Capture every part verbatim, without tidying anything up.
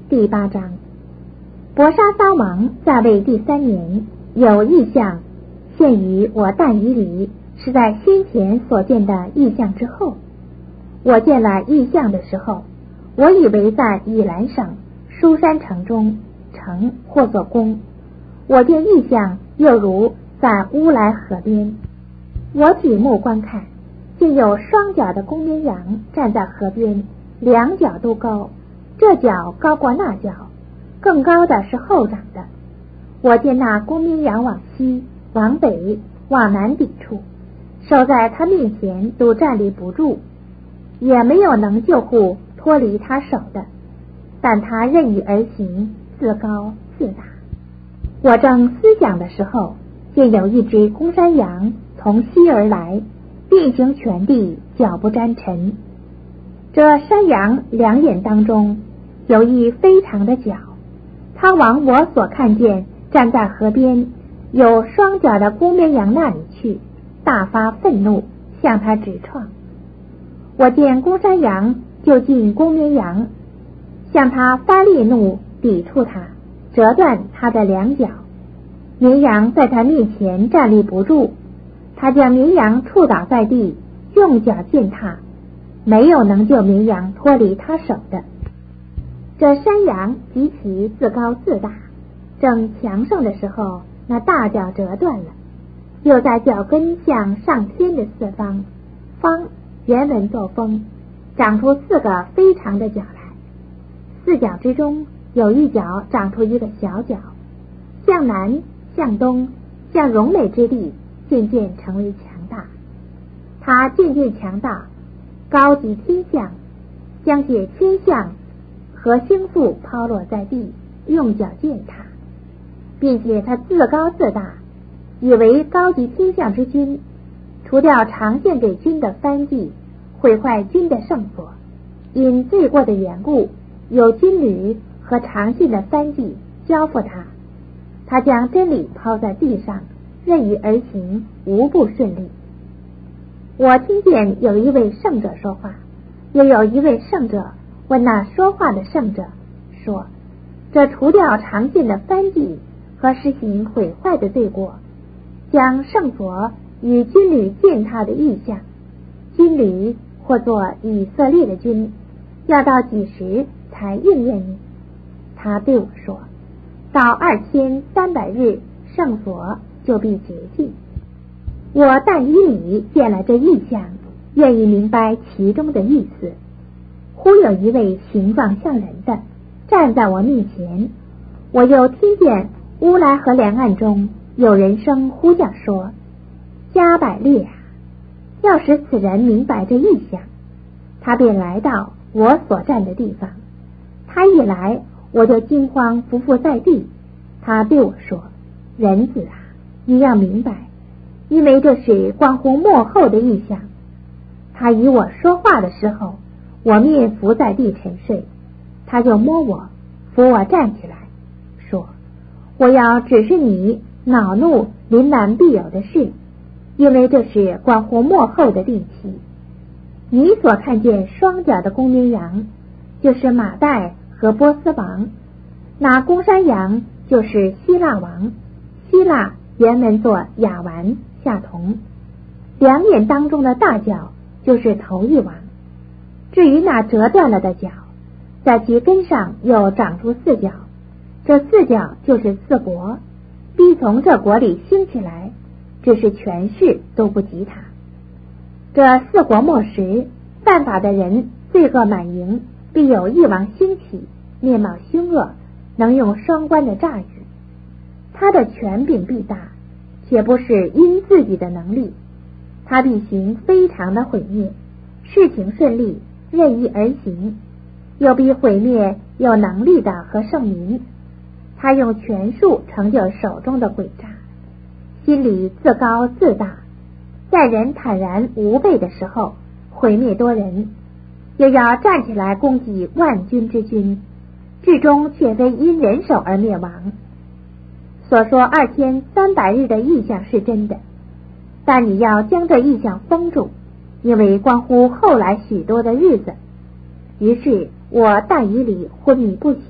第八章。伯沙撒王在位第三年，有异象现于我但以理，是在先前所见的异象之后。我见了异象的时候，我以为在以兰省书珊城中，城或作宫。我见异象又如在乌来河边。我举目观看，见有双脚的公绵羊站在河边，两脚都高，这脚高过那脚，更高的是后长的。我见那公绵羊往西、往北、往南抵触，手在他面前都站立不住，也没有能救护脱离他手的，但他任意而行，自高自大。我正思想的时候，见有一只公山羊从西而来，遍行全地，脚不沾尘。这山羊两眼当中有一非常的角，它往我所看见站在河边有双脚的公绵羊那里去，大发愤怒，向他直撞。我见公山羊就近公绵羊，向他发烈怒，抵触他，折断他的两脚。绵羊在他面前站立不住，他将绵羊触倒在地，用脚践踏，没有能救绵羊脱离他手的。这山羊极其自高自大，正强盛的时候，那大脚折断了，又在脚跟向上天的四方，方原文作风，长出四个非常的脚来。四脚之中有一脚长出一个小脚，向南向东向荣美之地渐渐成为强大。它渐渐强大，高及天象，将解天象和星宿抛落在地，用脚践踏，并且他自高自大，以为高级天象之君，除掉常献给君的燔祭，毁坏君的圣所。因罪过的缘故，有军旅和常献的燔祭交付他，他将真理抛在地上，任意而行，无不顺利。我听见有一位圣者说话，又有一位圣者问那说话的圣者说，这除掉常献的燔祭和实行毁坏的罪过，将圣所与军旅践踏的意象，军旅或作以色列的军，要到几时才应验呢？他对我说，到二千三百日，圣所就必洁净。我但以理见了这意象，愿意明白其中的意思。忽有一位形状像人的站在我面前，我又听见乌来河两岸中有人声呼叫说，加百列啊，要使此人明白这意象。他便来到我所站的地方，他一来，我就惊慌伏伏在地。他对我说，人子啊，你要明白，因为这是关乎末后的意象。他与我说话的时候，我面伏在地沉睡，他就摸我，扶我站起来，说，我要指示你恼怒临难必有的事，因为这是关乎末后的定期。你所看见双脚的公绵羊，就是马代和波斯王，那公山羊就是希腊王，希腊原文作亚完夏同，两眼当中的大角就是头一王。至于那折断了的角，在其根上又长出四角，这四角就是四国，必从这国里兴起来，只是权势都不及他。这四国末时，犯法的人罪恶满盈，必有一王兴起，面貌凶恶，能用双关的诈语。他的权柄必大，且不是因自己的能力，他必行非常的毁灭，事情顺利，任意而行，又必毁灭有能力的和圣民。他用权术成就手中的诡诈，心里自高自大，在人坦然无备的时候毁灭多人，又要站起来攻击万军之君，至终却非因人手而灭亡。所说二千三百日的意象是真的，但你要将这意象封住，因为关乎后来许多的日子。于是我但以理昏迷不醒，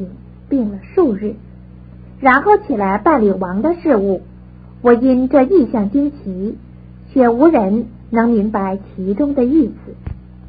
病了数日，然后起来办理王的事务。我因这异象惊奇，却无人能明白其中的意思。